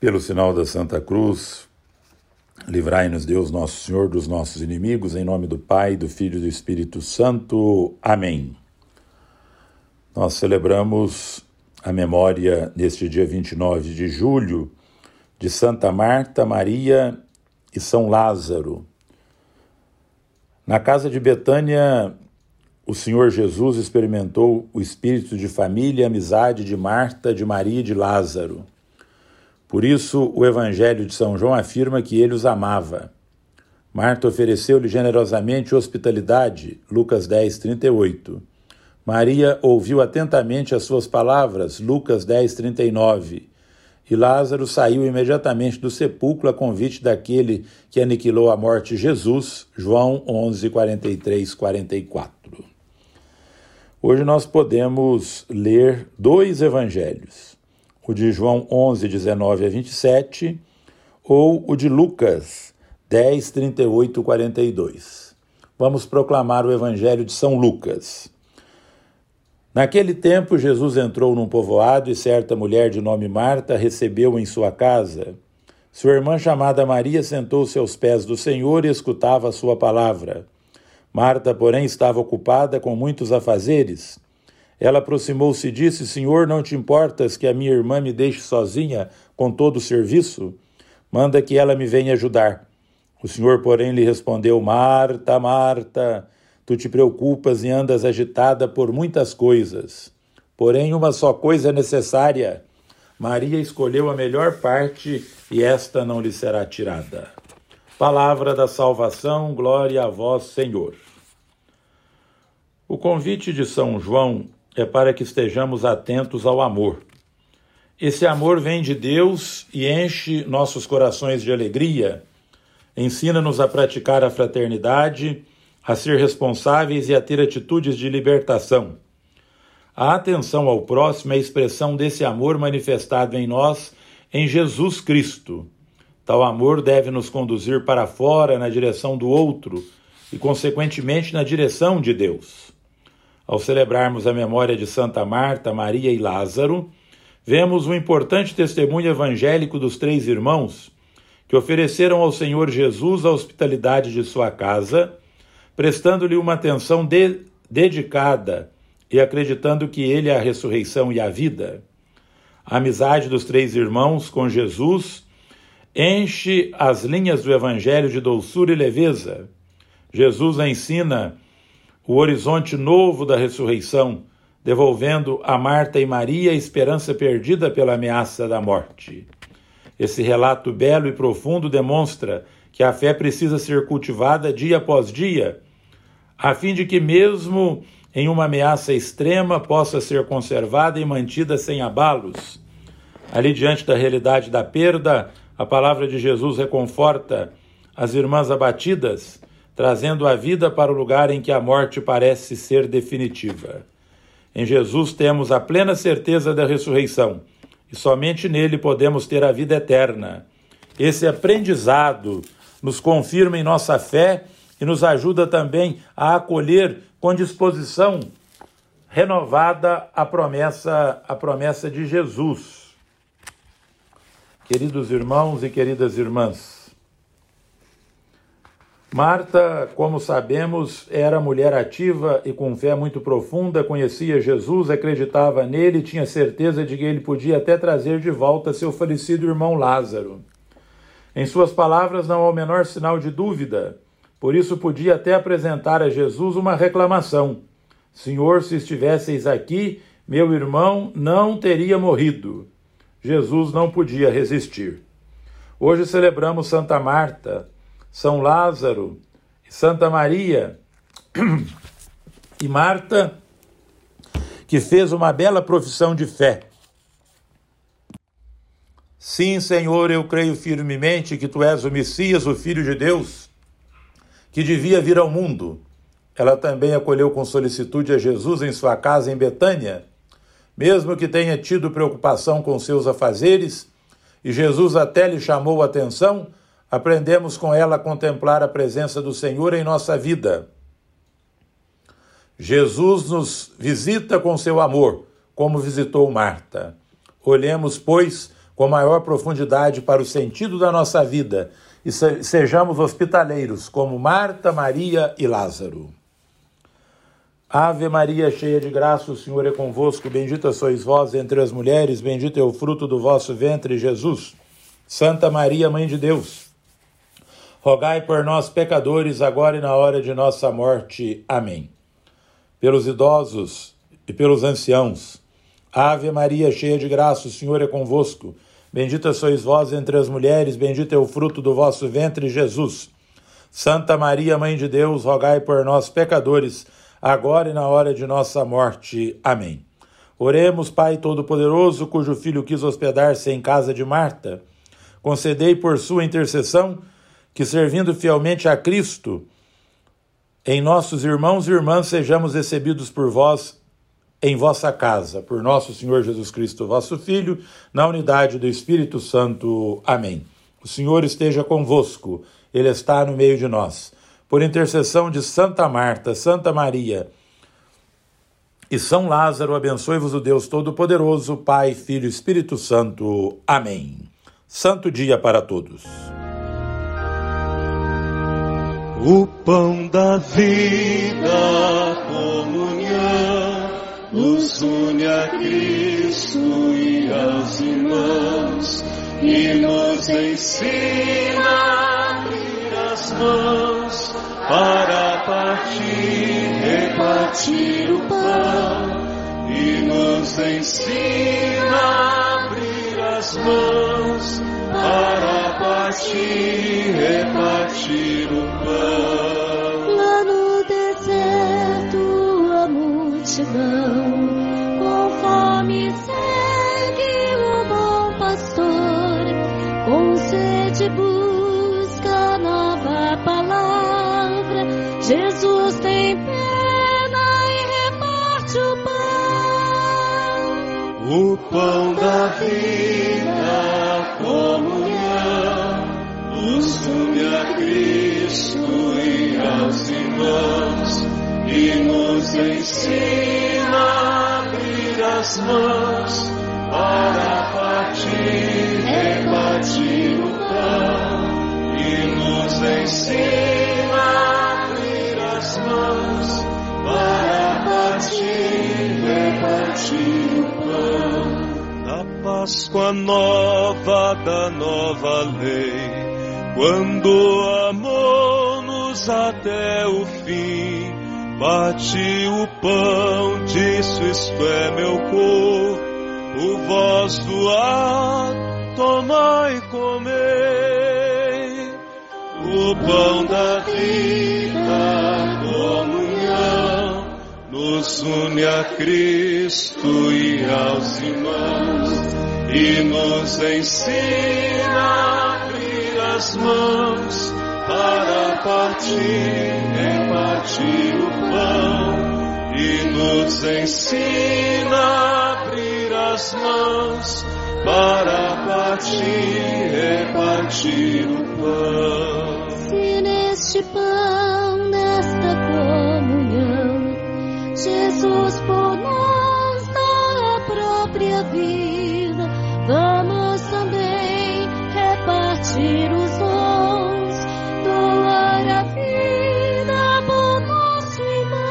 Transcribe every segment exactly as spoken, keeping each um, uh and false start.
Pelo sinal da Santa Cruz, livrai-nos Deus nosso Senhor dos nossos inimigos, em nome do Pai, do Filho e do Espírito Santo. Amém. Nós celebramos a memória, neste dia vinte e nove de julho, de Santa Marta, Maria e São Lázaro. Na casa de Betânia, o Senhor Jesus experimentou o espírito de família e amizade de Marta, de Maria e de Lázaro. Por isso, o Evangelho de São João afirma que ele os amava. Marta ofereceu-lhe generosamente hospitalidade, Lucas dez, trinta e oito. Maria ouviu atentamente as suas palavras, Lucas dez, trinta e nove. E Lázaro saiu imediatamente do sepulcro a convite daquele que aniquilou a morte Jesus, João onze, quarenta e três, quarenta e quatro. Hoje nós podemos ler dois evangelhos, o de João onze, dezenove a vinte e sete, ou o de Lucas dez, trinta e oito, quarenta e dois. Vamos proclamar o Evangelho de São Lucas. Naquele tempo, Jesus entrou num povoado e certa mulher de nome Marta recebeu-o em sua casa. Sua irmã, chamada Maria, sentou-se aos pés do Senhor e escutava a sua palavra. Marta, porém, estava ocupada com muitos afazeres. Ela aproximou-se e disse: Senhor, não te importas que a minha irmã me deixe sozinha com todo o serviço? Manda que ela me venha ajudar. O Senhor, porém, lhe respondeu: Marta, Marta, tu te preocupas e andas agitada por muitas coisas. Porém, uma só coisa é necessária. Maria escolheu a melhor parte e esta não lhe será tirada. Palavra da salvação, glória a vós, Senhor. O convite de São João é para que estejamos atentos ao amor. Esse amor vem de Deus e enche nossos corações de alegria, ensina-nos a praticar a fraternidade, a ser responsáveis e a ter atitudes de libertação. A atenção ao próximo é a expressão desse amor manifestado em nós, em Jesus Cristo. Tal amor deve nos conduzir para fora, na direção do outro e, consequentemente, na direção de Deus. Ao celebrarmos a memória de Santa Marta, Maria e Lázaro, vemos um importante testemunho evangélico dos três irmãos que ofereceram ao Senhor Jesus a hospitalidade de sua casa, prestando-lhe uma atenção de, dedicada e acreditando que ele é a ressurreição e a vida. A amizade dos três irmãos com Jesus enche as linhas do Evangelho de doçura e leveza. Jesus ensina o horizonte novo da ressurreição, devolvendo a Marta e Maria a esperança perdida pela ameaça da morte. Esse relato belo e profundo demonstra que a fé precisa ser cultivada dia após dia, a fim de que mesmo em uma ameaça extrema possa ser conservada e mantida sem abalos. Ali diante da realidade da perda, a palavra de Jesus reconforta as irmãs abatidas, trazendo a vida para o lugar em que a morte parece ser definitiva. Em Jesus temos a plena certeza da ressurreição, e somente nele podemos ter a vida eterna. Esse aprendizado nos confirma em nossa fé e nos ajuda também a acolher com disposição renovada a promessa, a promessa de Jesus. Queridos irmãos e queridas irmãs, Marta, como sabemos, era mulher ativa e com fé muito profunda, conhecia Jesus, acreditava nele e tinha certeza de que ele podia até trazer de volta seu falecido irmão Lázaro. Em suas palavras não há o menor sinal de dúvida, por isso podia até apresentar a Jesus uma reclamação. Senhor, se estivesseis aqui, meu irmão não teria morrido. Jesus não podia resistir. Hoje celebramos Santa Marta, São Lázaro, Santa Maria e Marta, que fez uma bela profissão de fé. Sim, Senhor, eu creio firmemente que Tu és o Messias, o Filho de Deus, que devia vir ao mundo. Ela também acolheu com solicitude a Jesus em sua casa em Betânia, mesmo que tenha tido preocupação com seus afazeres, e Jesus até lhe chamou a atenção, aprendemos com ela a contemplar a presença do Senhor em nossa vida. Jesus nos visita com seu amor, como visitou Marta. Olhemos, pois, com maior profundidade para o sentido da nossa vida e sejamos hospitaleiros, como Marta, Maria e Lázaro. Ave Maria, cheia de graça, o Senhor é convosco, bendita sois vós entre as mulheres, bendito é o fruto do vosso ventre, Jesus. Santa Maria, Mãe de Deus, rogai por nós, pecadores, agora e na hora de nossa morte. Amém. Pelos idosos e pelos anciãos, Ave Maria, cheia de graça, o Senhor é convosco, bendita sois vós entre as mulheres, bendito é o fruto do vosso ventre, Jesus. Santa Maria, Mãe de Deus, rogai por nós, pecadores, agora e na hora de nossa morte. Amém. Oremos, Pai Todo-Poderoso, cujo Filho quis hospedar-se em casa de Marta, concedei por sua intercessão que, servindo fielmente a Cristo, em nossos irmãos e irmãs sejamos recebidos por vós em vossa casa, por nosso Senhor Jesus Cristo, vosso Filho, na unidade do Espírito Santo. Amém. O Senhor esteja convosco, Ele está no meio de nós. Por intercessão de Santa Marta, Santa Maria e São Lázaro, abençoe-vos o Deus Todo-Poderoso, Pai, Filho e Espírito Santo. Amém. Santo dia para todos. O pão da vida, comunhão, nos une a Cristo e aos irmãos, e nos ensina a abrir as mãos para partir, repartir o pão, e nos ensina a abrir as mãos para partir, repartir o pão. Lá no deserto a multidão com fome segue o bom pastor, com sede busca nova palavra. Jesus tem pena e reparte o pão. O pão da vida, comunhão, nos une a Cristo e aos irmãos, e nos ensina a abrir as mãos para partir, repartir o pão, e nos ensina a abrir as mãos para partir, repartir o pão. Na Páscoa nova da nova lei, quando amou-nos até o fim, bati o pão, disse: isto é meu corpo, vós doai, tomai e comei. O pão da vida, comunhão, nos une a Cristo e aos irmãos, e nos ensina a abrir as mãos para partir, repartir o pão, e nos ensina a abrir as mãos para partir, repartir o pão. Se neste pão, nesta comunhão, Jesus por nós dá a própria vida, vamos também repartir os dons, doar a vida por nosso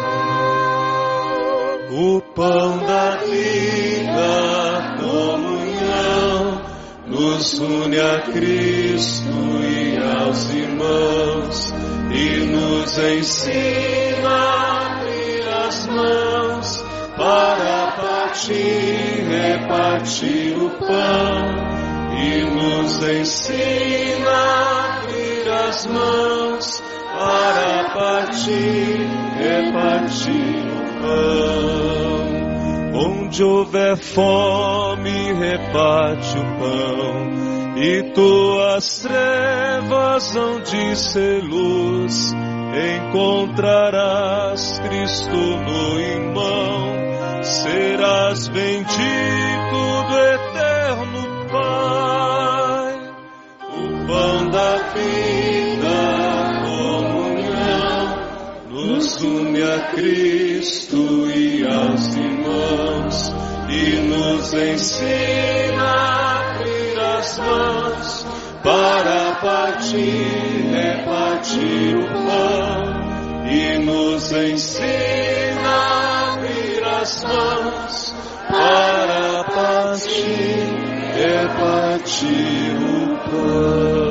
irmão. O pão da vida, comunhão, nos une a Cristo e aos irmãos, e nos ensina a abrir as mãos para partir, repartir o pão, e nos ensina a abrir as mãos para partir, repartir o pão. Onde houver fome, reparte o pão, e tuas trevas hão de ser luz. Encontrarás Cristo no irmão, serás bendito do eterno Pai. O pão da vida, comunhão, nos une a Cristo e aos irmãos, e nos ensina a abrir as mãos para partir, repartir o pão e nos ensina a abrir as mãos para partir, repartir o pão.